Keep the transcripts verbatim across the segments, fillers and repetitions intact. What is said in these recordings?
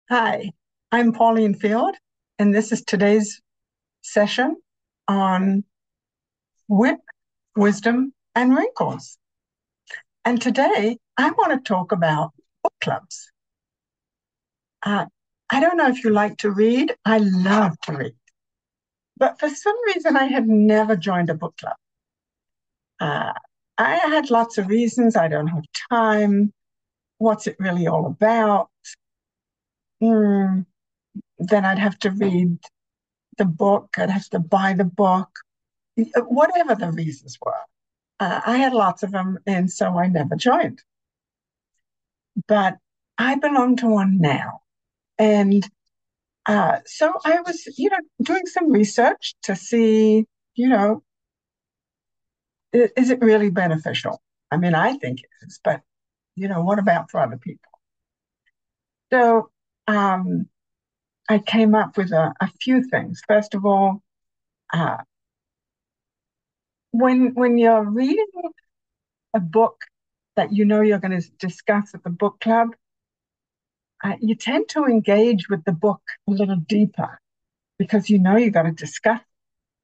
Hi, I'm Pauline Field, and this is today's session on wit, wisdom, and wrinkles. And today I want to talk about book clubs. Uh, I don't know if you like to read. I love to read, but for some reason I had never joined a book club. Uh, I had lots of reasons. I don't have time. What's it really all about? Mm, then I'd have to read the book. I'd have to buy the book, whatever the reasons were. Uh, I had lots of them, and so I never joined. But I belong to one now. And uh, so I was, you know, doing some research to see, you know, is it really beneficial? I mean, I think it is, but, you know, what about for other people? So um, I came up with a, a few things. First of all, uh, when when you're reading a book that you know you're going to discuss at the book club, uh, you tend to engage with the book a little deeper because you know you got to discuss it.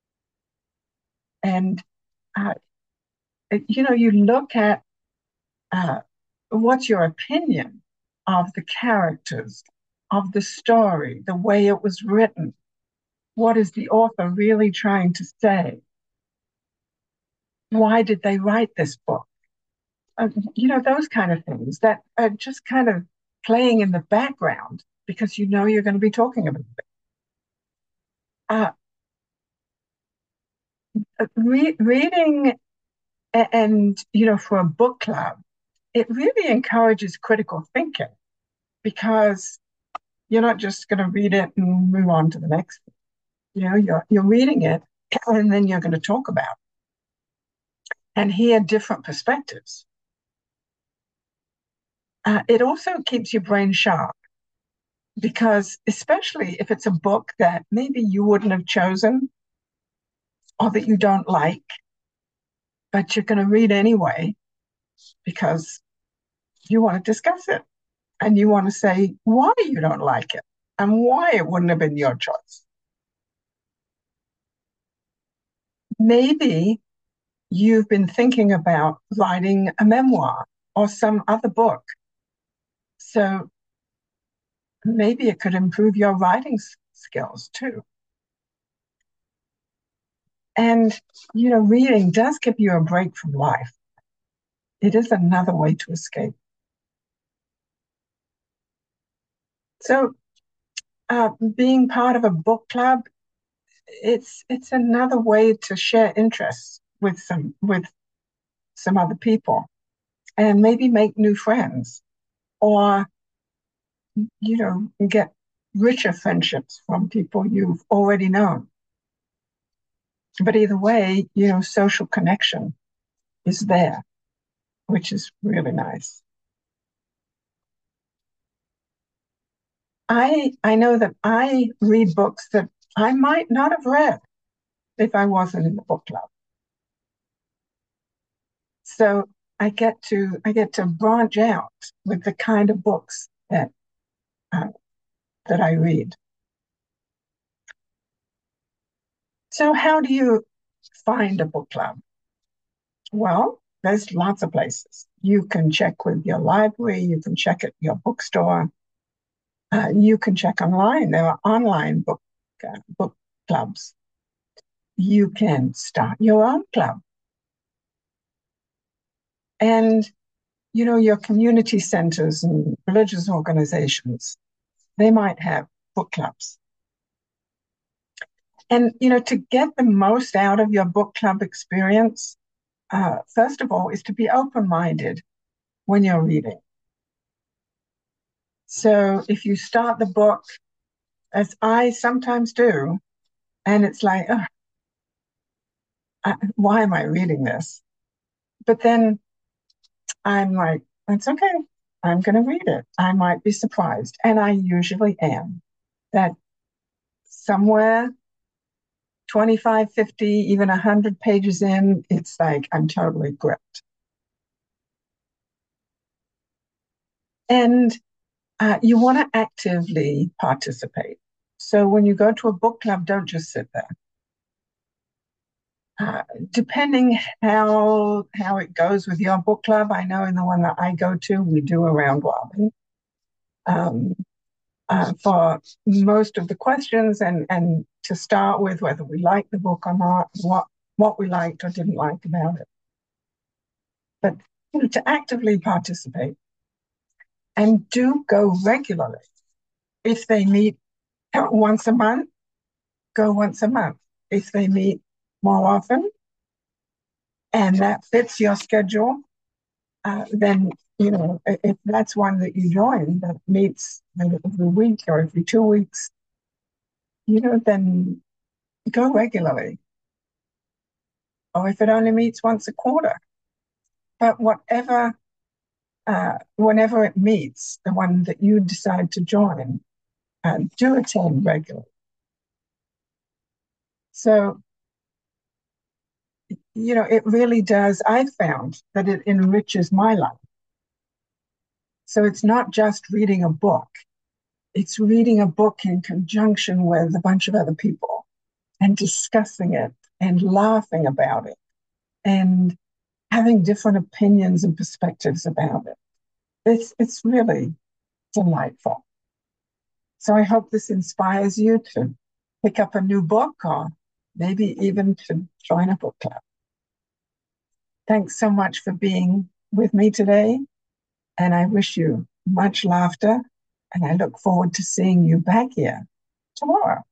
And uh, you know you look at uh, what's your opinion of the characters, of the story, the way it was written. What is the author really trying to say? Why did they write this book? Uh, you know, those kind of things that are just kind of playing in the background because you know you're going to be talking about it. Uh, re- reading and, you know, for a book club, it really encourages critical thinking because you're not just going to read it and move on to the next. You know, you're you're reading it and then you're going to talk about it and hear different perspectives. Uh, it also keeps your brain sharp because, especially if it's a book that maybe you wouldn't have chosen or that you don't like, but you're going to read anyway because you want to discuss it and you want to say why you don't like it and why it wouldn't have been your choice. Maybe you've been thinking about writing a memoir or some other book. So maybe it could improve your writing skills too. And, you know, reading does give you a break from life. It is another way to escape. So, uh, being part of a book club, it's it's another way to share interests with some with some other people and maybe make new friends or you know get richer friendships from people you've already known. But either way, you know, social connection is there, which is really nice. I I know that I read books that I might not have read if I wasn't in the book club. So I get to I get to branch out with the kind of books that uh, that I read. So how do you find a book club? Well, there's lots of places. You can check with your library. You can check at your bookstore. Uh, you can check online. There are online book uh, book clubs. You can start your own club, and you know your community centers and religious organizations. They might have book clubs. And you know to get the most out of your book club experience, uh, first of all, is to be open minded when you're reading. So if you start the book, as I sometimes do, and it's like, oh, I, why am I reading this? But then I'm like, it's okay. I'm going to read it. I might be surprised. And I usually am. That somewhere twenty-five, fifty, even one hundred pages in, it's like I'm totally gripped. And uh, you want to actively participate. So when you go to a book club, don't just sit there. Uh, depending how how it goes with your book club, I know in the one that I go to, we do a round robin um, uh, for most of the questions, and and to start with, whether we like the book or not, what what we liked or didn't like about it. But you know, to actively participate and do go regularly. If they meet once a month, go once a month. If they meet more often and that fits your schedule, uh, then, you know, if that's one that you join that meets every week or every two weeks, you know, then go regularly. Or if it only meets once a quarter. But whatever, uh, whenever it meets, the one that you decide to join, uh, do attend regularly. So, you know, it really does. I've found that it enriches my life. So it's not just reading a book, it's reading a book in conjunction with a bunch of other people and discussing it and laughing about it and having different opinions and perspectives about it. It's, it's really delightful. So I hope this inspires you to pick up a new book or maybe even to join a book club. Thanks so much for being with me today, and I wish you much laughter, and I look forward to seeing you back here tomorrow.